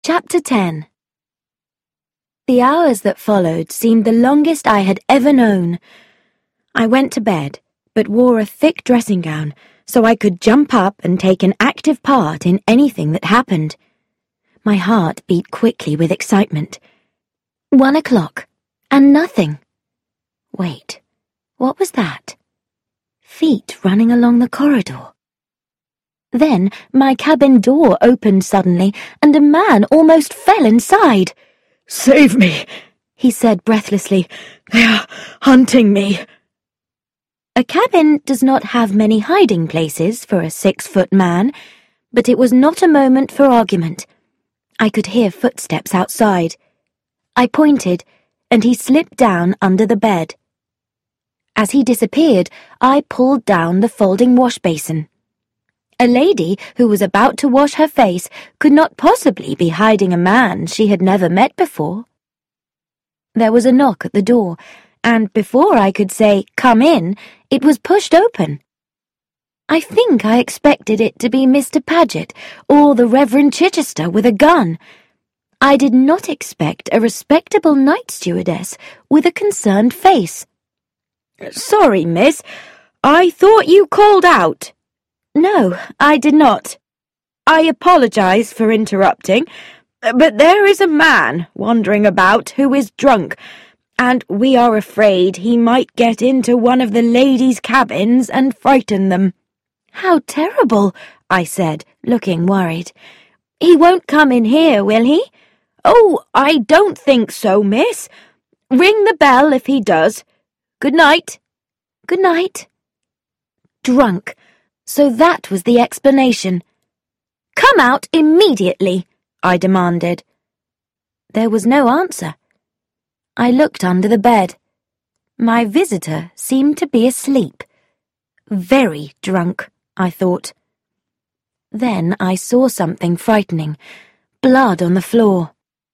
Chapter 10. The hours that followed seemed the longest I had ever known. I went to bed, but wore a thick dressing gown so I could jump up and take an active part in anything that happened. My heart beat quickly with excitement. 1 o'clock, and nothing. Wait, what was that? Feet running along the corridor. Then my cabin door opened suddenly, and a man almost fell inside. "Save me," he said breathlessly. "They are hunting me." A cabin does not have many hiding places for a 6-foot man, but it was not a moment for argument. I could hear footsteps outside. I pointed, and he slipped down under the bed. As he disappeared, I pulled down the folding wash basin. A lady who was about to wash her face could not possibly be hiding a man she had never met before. There was a knock at the door, and before I could say, "Come in," it was pushed open. I think I expected it to be Mr. Paget or the Reverend Chichester with a gun. I did not expect a respectable night stewardess with a concerned face. "Sorry, miss. I thought you called out." "No, I did not." "I apologize for interrupting, but there is a man wandering about who is drunk, and we are afraid he might get into one of the ladies' cabins and frighten them." "How terrible," I said, looking worried. "He won't come in here, will he?" "Oh, I don't think so, miss. Ring the bell if he does. Good night." "Good night." Drunk. So that was the explanation. "Come out immediately," I demanded. There was no answer. I looked under the bed. My visitor seemed to be asleep. Very drunk, I thought. Then I saw something frightening. Blood on the floor.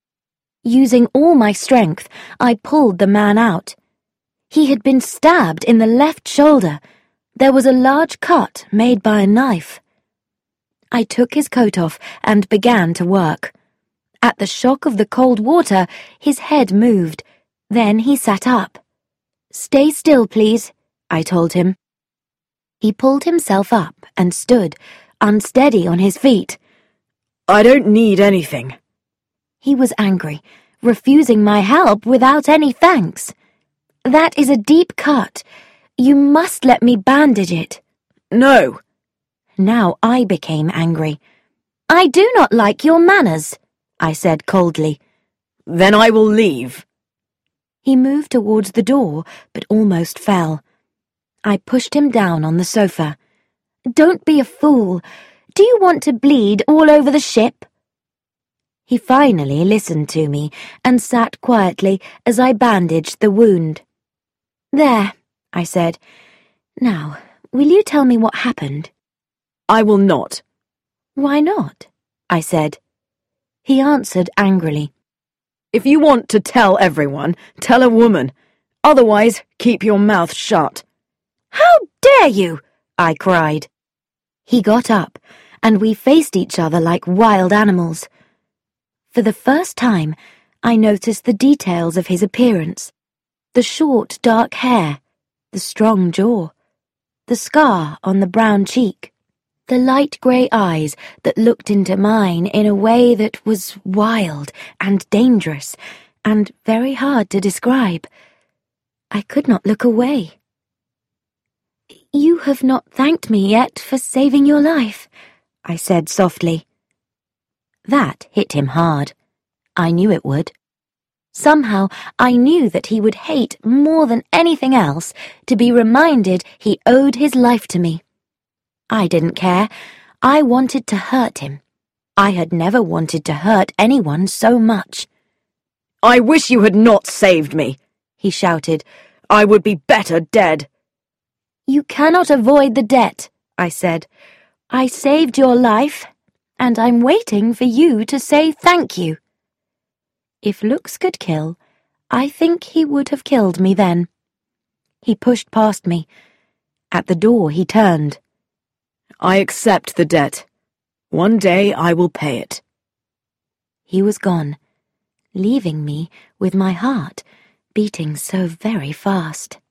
Using all my strength, I pulled the man out. He had been stabbed in the left shoulder. There was a large cut made by a knife. I took his coat off and began to work. At the shock of the cold water, his head moved. Then he sat up. "Stay still, please," I told him. He pulled himself up and stood, unsteady on his feet. "I don't need anything." He was angry, refusing my help without any thanks. "That is a deep cut. You must let me bandage it." "No." Now I became angry. "I do not like your manners," I said coldly. "Then I will leave." He moved towards the door, but almost fell. I pushed him down on the sofa. "Don't be a fool. Do you want to bleed all over the ship?" He finally listened to me and sat quietly as I bandaged the wound. "There," I said. "Now, will you tell me what happened?" "I will not." "Why not?" I said. He answered angrily. "If you want to tell everyone, tell a woman. Otherwise, keep your mouth shut." "How dare you!" I cried. He got up, and we faced each other like wild animals. For the first time, I noticed the details of his appearance. The short, dark hair, the strong jaw, the scar on the brown cheek, the light grey eyes that looked into mine in a way that was wild and dangerous and very hard to describe. I could not look away. "You have not thanked me yet for saving your life," I said softly. That hit him hard. I knew it would. Somehow I knew that he would hate more than anything else to be reminded he owed his life to me. I didn't care. I wanted to hurt him. I had never wanted to hurt anyone so much. "I wish you had not saved me," he shouted. "I would be better dead." "You cannot avoid the debt," I said. "I saved your life, and I'm waiting for you to say thank you." If looks could kill, I think he would have killed me then. He pushed past me. At the door he turned. "I accept the debt. One day I will pay it." he was gone, leaving me with my heart beating so very fast.